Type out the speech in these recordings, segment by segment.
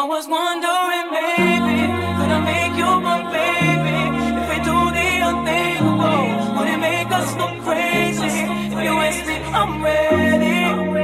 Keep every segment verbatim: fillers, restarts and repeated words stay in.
I was wondering, maybe could I make you my baby? If we do the unthinkable, would it make us go crazy? If you ask me, I'm ready.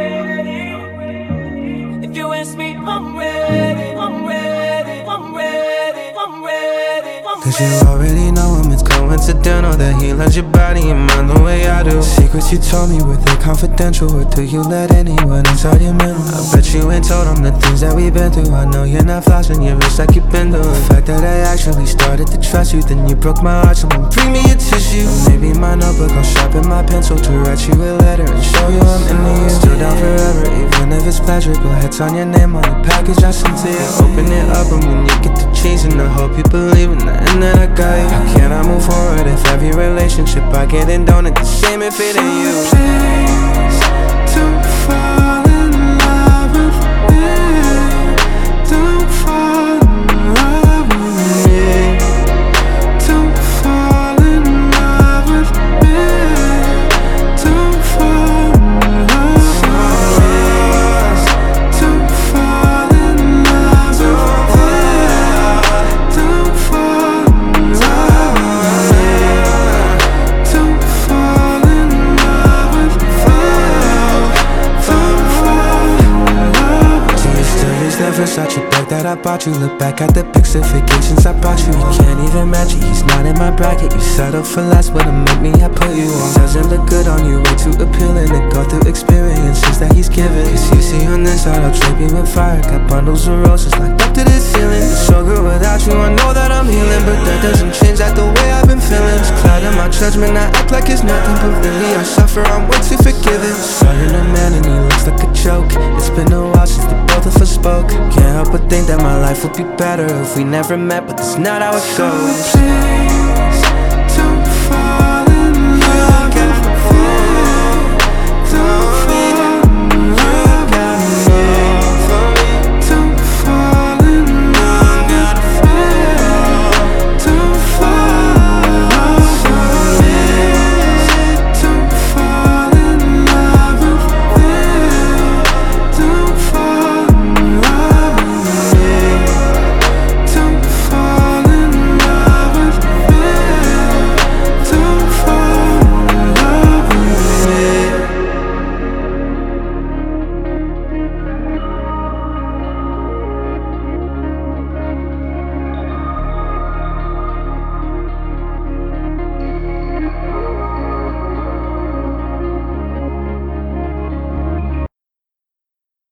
If you ask me, I'm ready. I'm ready. I'm ready. I'm ready. I'm Cause you already know him, it's coincidental that he loves your body and mind the way I do. Secrets you told me, were they confidential, or do you let anyone inside your mental? I bet you ain't told him the things that we've been through. I know you're not flossing your wrist like you've been doing. The fact that I actually started to trust you, then you broke my heart, someone bring me a tissue. Or maybe my notebook, I'll sharpen my pencil to write you a letter and show you I'm into you. Still down forever, even if it's pleasure. Go ahead, sign your name on the package I sent to you. Open it up and when you get the cheese, and I hope you believe in the end that I got you. How can I move forward if every relationship I get in don't end the same if it ain't you? Please, don't fall in love with me. Don't fall in love with me. Don't fall in love with me. Don't fall in love with me. Don't fall in love with me. Don't fall in love with me. Don't fall in love with me. Don't fall in love. Do you still use that Versace bag that I bought you? Look back at the pics of vacations I bought you. You can't even match it, he's not in my bracket. You settle for less, but to make me, I put you on. Doesn't look good on you, way too appealing to go through experiences that he's given. Cause you see on this side, I'll trip you with fire. Got bundles of roses locked up to the ceiling. It's so good without you, I know that I'm healing, but that doesn't change that the way I've been feeling. It's clouding my judgment, I act like it's nothing, but really I suffer, I'm way too forgiving. Saw you're a man and he looks like a joke. It's been a while since the both of us spoke. Can't help but think that my life would be better if we never met, but that's not how it goes. So please